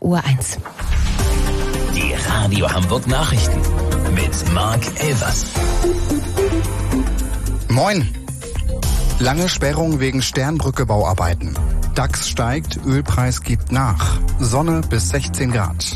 5:01 Uhr. Die Radio Hamburg Nachrichten mit Marc Elvers. Moin. Lange Sperrung wegen Sternbrücke-Bauarbeiten. DAX steigt, Ölpreis gibt nach. Sonne bis 16 Grad.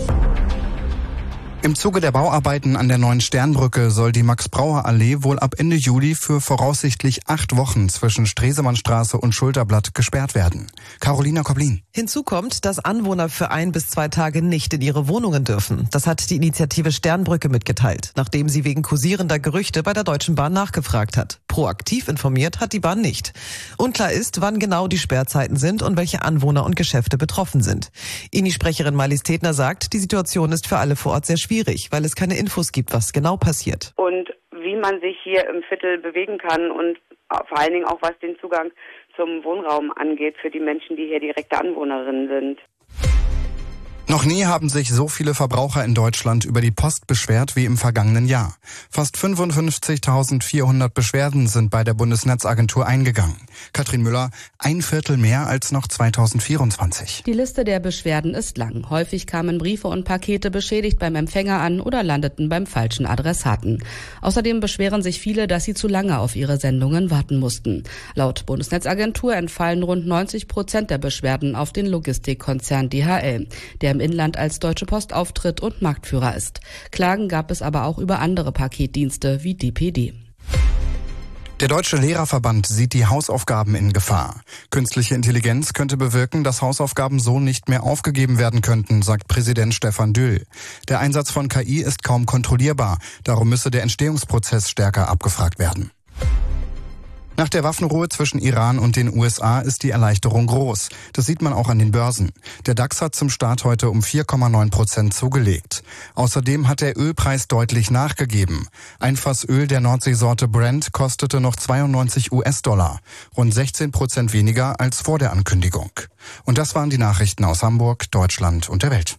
Im Zuge der Bauarbeiten an der neuen Sternbrücke soll die Max-Brauer-Allee wohl ab Ende Juli für voraussichtlich 8 Wochen zwischen Stresemannstraße und Schulterblatt gesperrt werden. Carolina Koblin. Hinzu kommt, dass Anwohner für 1 bis 2 Tage nicht in ihre Wohnungen dürfen. Das hat die Initiative Sternbrücke mitgeteilt, nachdem sie wegen kursierender Gerüchte bei der Deutschen Bahn nachgefragt hat. Proaktiv informiert hat die Bahn nicht. Unklar ist, wann genau die Sperrzeiten sind und welche Anwohner und Geschäfte betroffen sind. INI-Sprecherin Marlies Tetner sagt, die Situation ist für alle vor Ort sehr schwierig, weil es keine Infos gibt, was genau passiert. Und wie man sich hier im Viertel bewegen kann und vor allen Dingen auch was den Zugang zum Wohnraum angeht für die Menschen, die hier direkte Anwohnerinnen sind. Noch nie haben sich so viele Verbraucher in Deutschland über die Post beschwert wie im vergangenen Jahr. Fast 55.400 Beschwerden sind bei der Bundesnetzagentur eingegangen. Katrin Müller, 1/4 mehr als noch 2024. Die Liste der Beschwerden ist lang. Häufig kamen Briefe und Pakete beschädigt beim Empfänger an oder landeten beim falschen Adressaten. Außerdem beschweren sich viele, dass sie zu lange auf ihre Sendungen warten mussten. Laut Bundesnetzagentur entfallen rund 90% der Beschwerden auf den Logistikkonzern DHL, der im Inland als Deutsche Post auftritt und Marktführer ist. Klagen gab es aber auch über andere Paketdienste wie DPD. Der Deutsche Lehrerverband sieht die Hausaufgaben in Gefahr. Künstliche Intelligenz könnte bewirken, dass Hausaufgaben so nicht mehr aufgegeben werden könnten, sagt Präsident Stefan Düll. Der Einsatz von KI ist kaum kontrollierbar. Darum müsse der Entstehungsprozess stärker abgefragt werden. Nach der Waffenruhe zwischen Iran und den USA ist die Erleichterung groß. Das sieht man auch an den Börsen. Der DAX hat zum Start heute um 4,9% zugelegt. Außerdem hat der Ölpreis deutlich nachgegeben. Ein Fass Öl der Nordseesorte Brent kostete noch $92, rund 16% weniger als vor der Ankündigung. Und das waren die Nachrichten aus Hamburg, Deutschland und der Welt.